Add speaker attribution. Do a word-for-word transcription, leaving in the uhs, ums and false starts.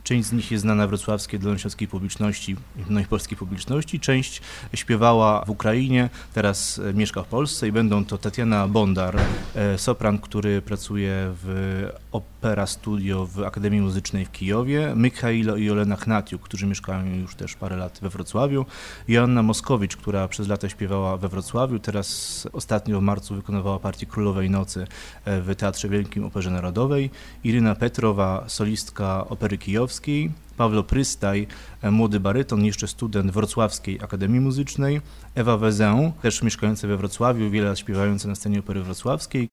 Speaker 1: Część z nich jest znana wrocławskiej, dolnośląskiej publiczności, no i polskiej publiczności. Część śpiewała w Ukrainie, teraz mieszka w Polsce i będą to Tatiana Bondar, sopran, który pracuje w Opera Studio w Akademii Muzycznej w Kijowie, Mikhailo i Olena Hnatiuk, którzy mieszkają już też parę lat we Wrocławiu, Joanna Moskowicz, która przez lata śpiewała we Wrocławiu, teraz ostatnio w marcu wykonywała partię Królowej Nocy w Teatrze Wielkim Operze Narodowej, Iryna Petrowa, solistka Opery Kijowskiej, Pawlo Prystaj, młody baryton, jeszcze student Wrocławskiej Akademii Muzycznej, Ewa Wezę, też mieszkająca we Wrocławiu, wiele lat śpiewająca na scenie Opery Wrocławskiej.